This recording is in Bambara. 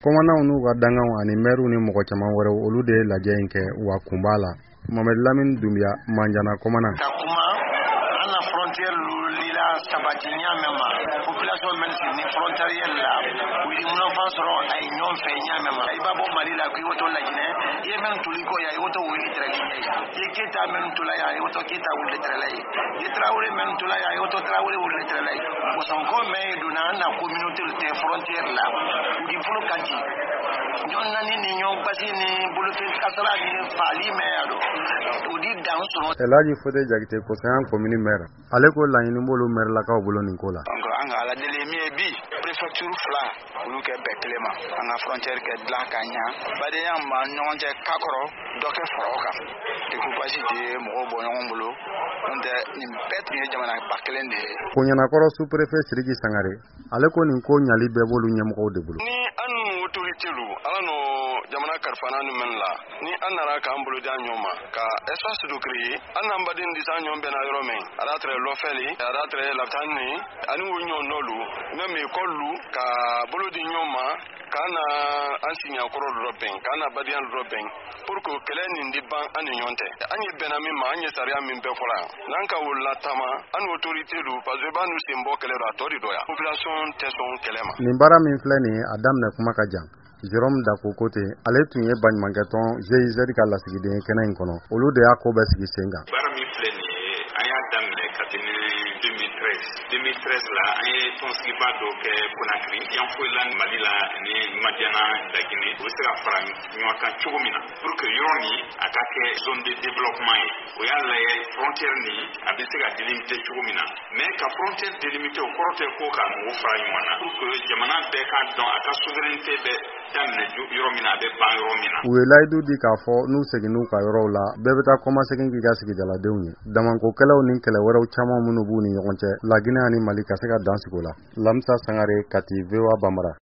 Commandant n'u ka danganw ani maires ni mɔgɔ caman wɛrɛw olu de lajɛ in kɛ wa kun b'a la. Mohamed Lamine Doumbia Manjana commandant. Sabati nyamema population mensi ni frontalier la wili muno fansoro ay ñom fe nyamema ay babo mali la ko woto la gine ye men tuliko ya woto wili treli ye kita men tulaya ya woto kita wili treli ye trawre men tulaya ya woto trawre wili treli ko son ko me duna na communauté de frontière la di fulo kanti ñon nani ni ñom basi ni bulutin kasara ni fali me ado udi dan so Elaji Fode Jagite ko sayan commune maire ale ko la ni mbolo maire la ka bolo ni ko la anga ala dele mi bi préfecture fla ulu ke beklema anga frontière ke dla kanya bade yam ma ñonje kakoro doke foroka de ko basi de mo bo ñon bolo onde ni pet ni jamana baklende ko ñana koro sous préfet Sirigi Sangare ale ko ni ko ñali be bolu ñam ko de bulu ni anu autorité lu ala no jamana karfana ni men la ni anara ka ambulu da ñoma ka espace do créer anam badin di sa ñom bena yoro men ala tre lo feli ala tre la tanni anu ñon nolu même école ka bolo di ñoma kana ansinya koro robin kana badian robin pour que keleni ndi ban ani ñonte ani benami ma ani saria min be fola nanka wala tama an autorité lu parce que banu sembo kele ra tori doya population teson kelema ni bara min flani adam na kuma ka jan Jérôme Dako kote ale tun ye baɲumankɛtɔn GIZ ka lasigiden kɛnɛ in kɔnɔ olu de y'a ko bɛɛ sigi sen kan. Baara min filɛ nin ye an y'a daminɛ kabini 2013 la an ye tɔnsigiba dɔ kɛ Conakry Yanfoyila Mali la ni Madiana Laginɛ o bɛ se ka fara ɲɔgɔn kan cogo min na pour que yɔrɔ nin a ka kɛ zone de développement ye o y'a lajɛ frontière nin a bɛ se ka délimiter cogo min na mais ka frontière délimiter o kɔrɔ tɛ ko ka mɔgɔw fara ɲɔgɔn na pour que jamana bɛɛ ka dɔn a ka souveraineté bɛ daminɛ yɔrɔ min na a bɛ ban yɔrɔ min na. U ye layidu di k'a fɔ n'u seginn'u ka yɔrɔw la bɛɛ bɛ taa kɔma segin k'i ka sigidaladenw ye. Damankokɛlaw ni kɛlɛ wɛrɛw caman minnu b'u ni ɲɔgɔn cɛ Laginɛ ani Mali ka se ka dan sigi o la. Lamisa Sangare, Kati, VOA Bambara.